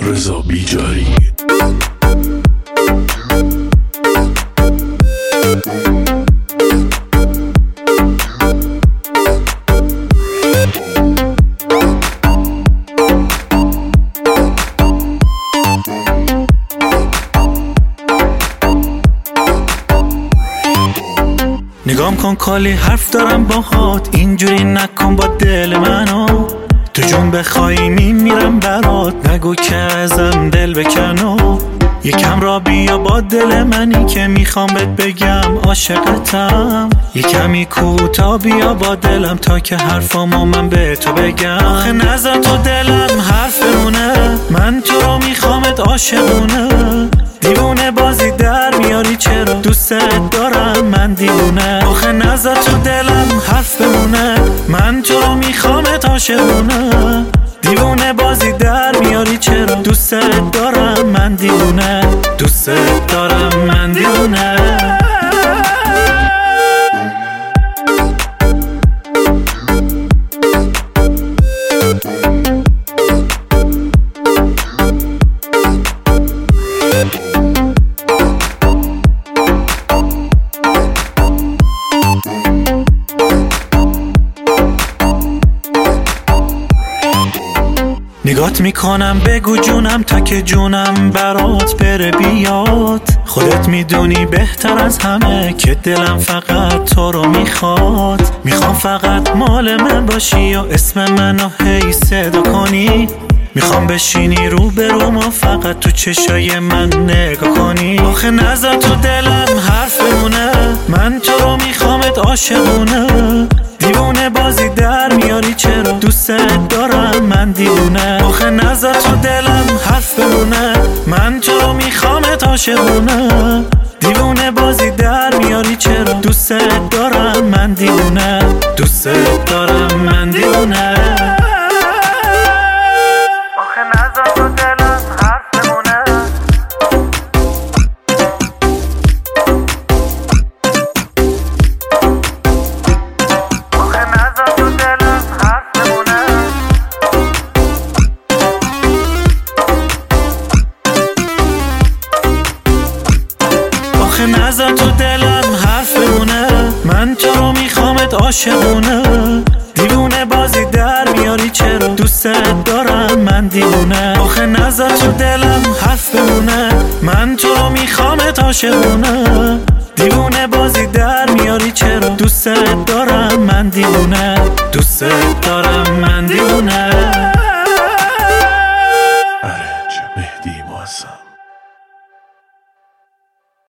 رضا بیجاری. نگام کن کلی حرف دارم باهات، اینجوری نکن با دل منو. تو جون بخوای میمیرم برات، نگو که ازم دل بکنو. یکم را بیا با دل منی که میخوام بهت بگم عاشقتم. یکمی کوتا بیا با دلم تا که حرفامو من به تو بگم. آخه نذار تو دلم حرف بمونه، من تو رو میخوامت عاشقونه. دیوونه بازی در میاری چرا، دوست دارم من دیوونه. آخه نذار تو دلم حرف بمونه، من تو رو میخوامت عاشقونه. دیوونه بازی در میاری چرا، دوست دارم من دیوونه. دوست دارم من دیوونه. نگات میکنم بگو جونم تا که جونم برات بره بیاد. خودت میدونی بهتر از همه که دلم فقط تو رو میخواد. میخوام فقط مال من باشی و اسم منو هی صدا کنی. میخوام بشینی رو به رو ما فقط تو چشای من نگاه کنی. آخه نذار تو دلم حرف بمونه، من تو رو میخوامت عاشقونه. دیوونه بازی در میاری چرا، دوست دارم من دیوونه. آخه نذار تو دلم حرف بمونه، من تو رو میخوامت عاشقونه. دیوونه بازی در میاری چرا، دوست دارم من دیوونه. دوست دارم من دیوونه. آخه نذار تو دلم حرف بمونه، آخه نذار تو دلم حرف بمونه. آخه نذار تو دلم حرف بمونه، من تو رو میخوامت عاشقونه. دیوونه بازی در میاری چرا، دوست دارم من دیوونه. آخه نذار تو دلم حرف بمونه، من تو رو میخوامت عاشقونه. دیوونه بازی در میاری چرا، دوست دارم من دیوونه. دوست دارم من دیوونه. ارنج مهدی معظم.